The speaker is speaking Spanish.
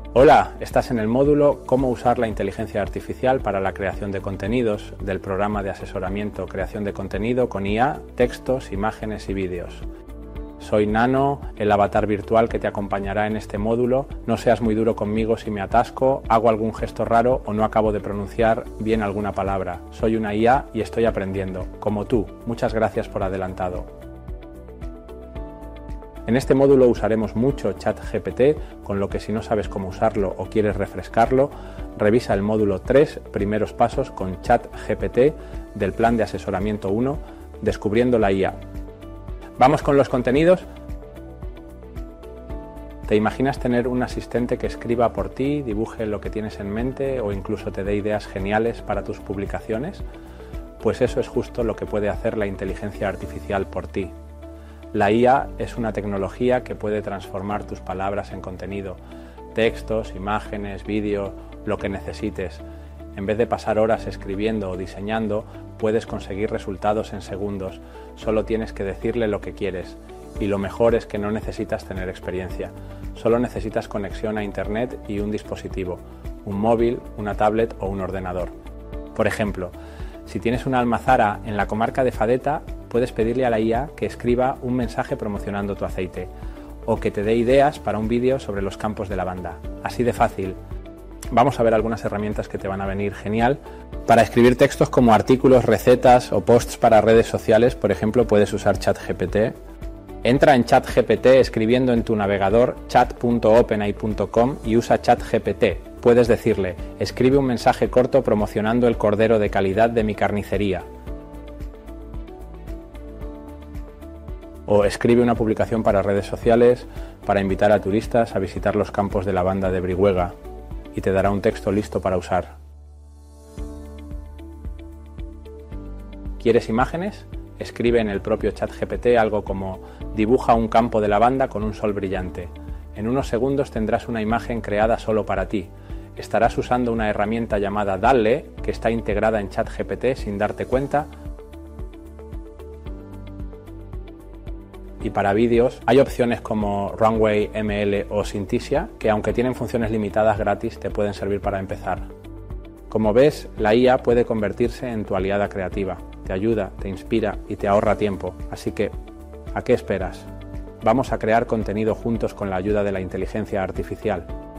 Hola, estás en el módulo Cómo usar la inteligencia artificial para la creación de contenidos del programa de asesoramiento creación de contenido con IA, textos, imágenes y vídeos. Soy Nano, el avatar virtual que te acompañará en este módulo. No seas muy duro conmigo si me atasco, hago algún gesto raro o no acabo de pronunciar bien alguna palabra. Soy una IA y estoy aprendiendo, como tú. Muchas gracias por adelantado. En este módulo usaremos mucho ChatGPT, con lo que si no sabes cómo usarlo o quieres refrescarlo, revisa el módulo 3, primeros pasos con ChatGPT del plan de asesoramiento 1, descubriendo la IA. ¿Vamos con los contenidos? ¿Te imaginas tener un asistente que escriba por ti, dibuje lo que tienes en mente o incluso te dé ideas geniales para tus publicaciones? Pues eso es justo lo que puede hacer la inteligencia artificial por ti. La IA es una tecnología que puede transformar tus palabras en contenido, textos, imágenes, vídeos, lo que necesites. En vez de pasar horas escribiendo o diseñando, puedes conseguir resultados en segundos. Solo tienes que decirle lo que quieres. Y lo mejor es que no necesitas tener experiencia. Solo necesitas conexión a Internet y un dispositivo, un móvil, una tablet o un ordenador. Por ejemplo, si tienes una almazara en la comarca de Fadeta, puedes pedirle a la IA que escriba un mensaje promocionando tu aceite o que te dé ideas para un vídeo sobre los campos de lavanda. Así de fácil. Vamos a ver algunas herramientas que te van a venir genial. Para escribir textos como artículos, recetas o posts para redes sociales, por ejemplo, puedes usar ChatGPT. Entra en ChatGPT escribiendo en tu navegador chat.openai.com y usa ChatGPT. Puedes decirle, escribe un mensaje corto promocionando el cordero de calidad de mi carnicería. O escribe una publicación para redes sociales para invitar a turistas a visitar los campos de lavanda de Brihuega y te dará un texto listo para usar. ¿Quieres imágenes? Escribe en el propio ChatGPT algo como dibuja un campo de lavanda con un sol brillante. En unos segundos tendrás una imagen creada solo para ti. Estarás usando una herramienta llamada DALL-E que está integrada en ChatGPT sin darte cuenta. Y para vídeos hay opciones como Runway, ML o Synthesia que aunque tienen funciones limitadas gratis te pueden servir para empezar. Como ves, la IA puede convertirse en tu aliada creativa. Te ayuda, te inspira y te ahorra tiempo. Así que, ¿a qué esperas? Vamos a crear contenido juntos con la ayuda de la inteligencia artificial.